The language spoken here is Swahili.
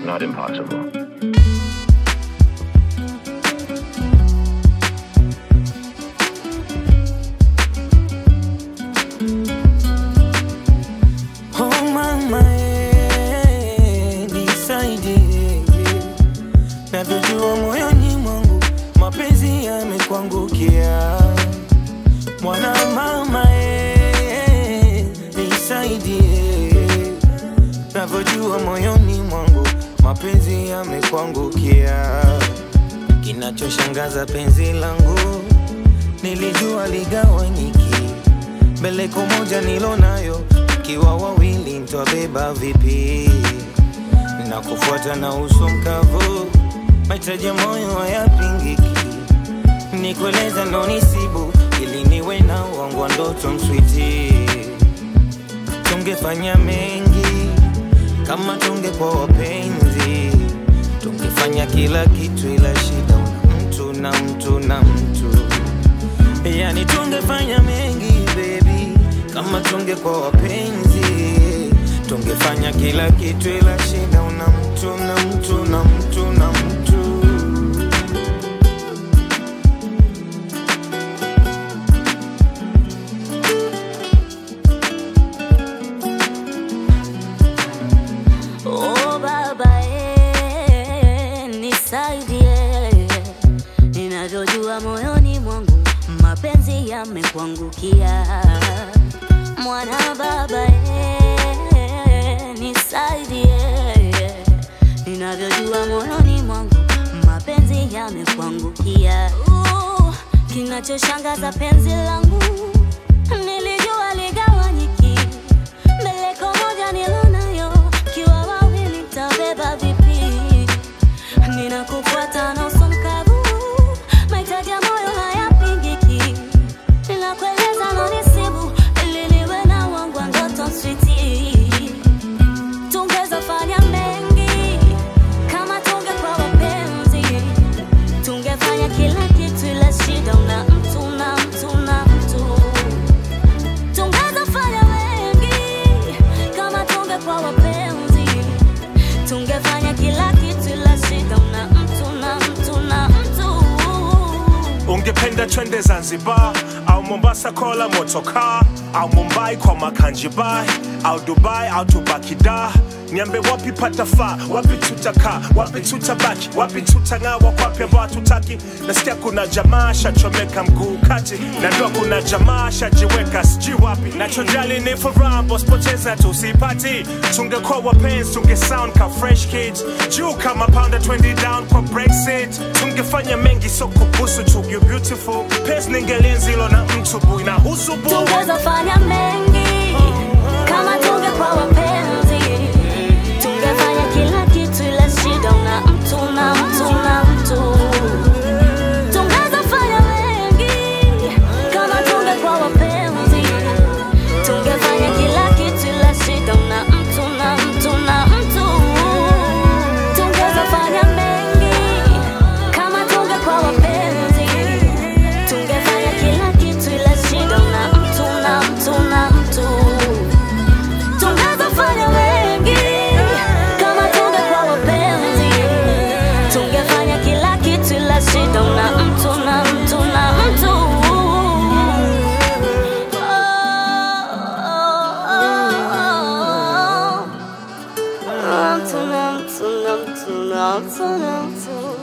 but not impossible. Oh mama, nisaidie. Navyojua moyoni mwangu mapenzi yamekuangukia. Mwana mama, nisaidie. Navyojua moyoni mwangu mapenzi yamekuangukia. Kinachoshangaza penzi langu nilijua ligawanyiki. Mbeleko moja nilonayo, kiwa wawili mtwabeba vipi? Na kufuata na uso mkavu, mahitaji ya moyo hayapingiki. Nikueleza ndo nisibu, ili niwe na wangu wa ndoto mswiti. Tungefanya mengi kama tungekuwa wapenzi. Tungefanya kila kitu ila shida una mtu na mtu na mtu. Yani tungefanya mengi baby kama tungekuwa wapenzi. Tungefanya kila kitu ila shida una mtu na mtu na mtu na mtu. Oh baba, nisaidie. Ninavyojua moyoni mwangu mapenzi yamekuangukia. Mwana baba, nisaidie. Ninavyojua moyoni mwangu mapenzi yamekuangukia. Kinachoshangaza penzi langu nilijua ligawanyiki. Mbeleko moja nilonayo, kiwa wawili mtabeba vipi? Ninakufuata na uso mkavu, mahitaji ya moyo hayapingiki. Ninakueleza ndo nisibu, ili niwe na wangu wa ndoto switi. Tungeza fanya mengi kama tungekuwa wapenzi. Tungefanya kila kitu ila shida una mtu na mtu na mtu. Tungeza fanya mengi kama tungekuwa wapenzi. Tungefanya kila kitu ila shida una mtu na mtu na mtu. Ungependa twende Zanzibar au Mombasa kola motoka, au Mumbai kwa makanjibai, au Dubai au tubaki da. Niambe wapi patafaa, wapi tutaka, wapi tutabaki, wapi tutang'awa, wapi ambao hatutaki. Nasikia kuna jamaa shachomeka mguu kati, najua kuna jamaa shajiweka sijui wapi. Nachojali ni furaha, boss poteza tusipati. Tungekuwa wapenzi tunge sound ka fresh kids, juu kama pounder 20 down kwa Brexit. Tungefanya mengi so kubusu tu you beautiful. Pes ningelinzi ilo na mtu bui na husubu. Tungeza fanya mengi kama tungekuwa wapenzi. Tungefanya kila kitu ila shida una mtu na mtu na mtu. Tungeza fanya mengi kama tungekuwa wapenzi. Tungefanya kila kitu ila shida una mtu na mtu na mtu. Tungeza fanya mengi kama tungekuwa wapenzi. Tungefanya kila kitu ila shida una mtu na mtu na mtu. Tungeza fanya mengi kama tungekuwa wapenzi. Tungefanya kila kitu ila shida una mtu na mtu na mtu. Mtu na mtu na mtu na mtu na mtu.